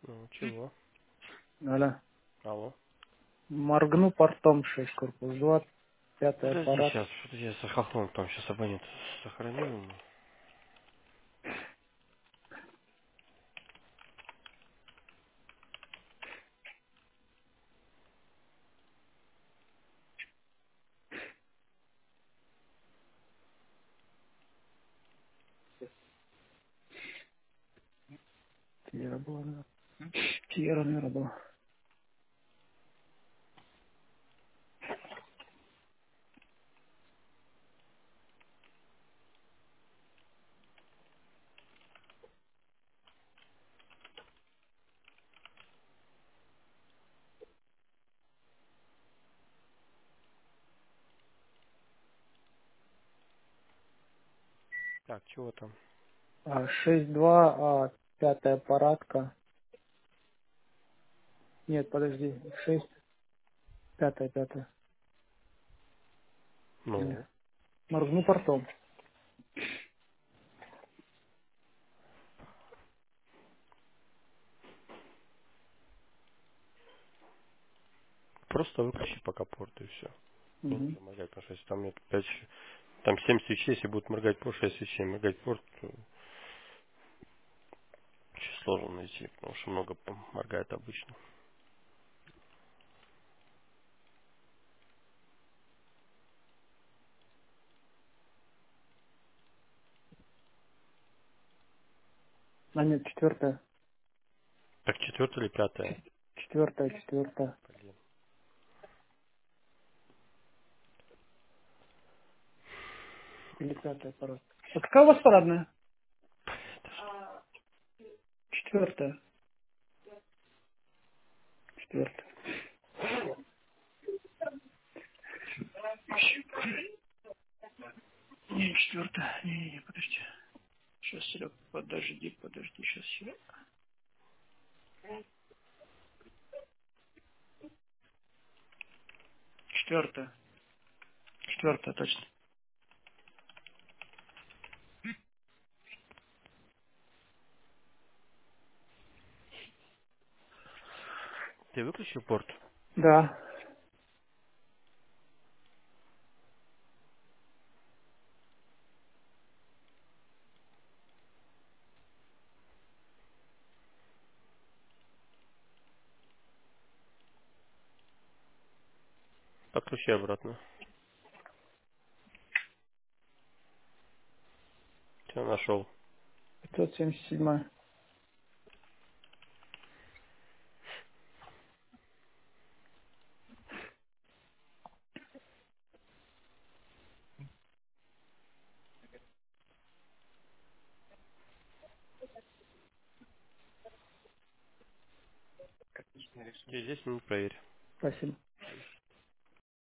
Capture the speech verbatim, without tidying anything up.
Ну, чего? Алло. Алло. Моргну портом шесть, корпус два, пятый Подожди аппарат. сейчас, подожди, я с хохлом там сейчас абонент сохранил. Тьера была, да. Тьера, наверное, была. Так, чего там? А, шесть два, а, пятая аппаратка. Нет, подожди, шесть, пятая, пятая. Нет. Ну, Моргну портом. просто выключи пока порт и все. Не Угу. надо моргать, потому что если там нет пять, там семь свечей, если будут моргать по шесть свечей, моргать порт, то очень сложно найти, потому что много моргает обычно. А нет, четвертая. Так, четвертая или пятая? Четвертая, четвертая. Блин. Или пятая аппаратка. А какая у вас парадная? Четвертая. Четвертая. Не, четвертая. Не, не, не, подожди. Сейчас, Серег, подожди, подожди, сейчас, Серег. Четвертая. Четвертая, точно. Ты выключил порт? Да. Подключи обратно. Все, нашел. пятьсот семьдесят семь. Через десять минут проверь. Спасибо.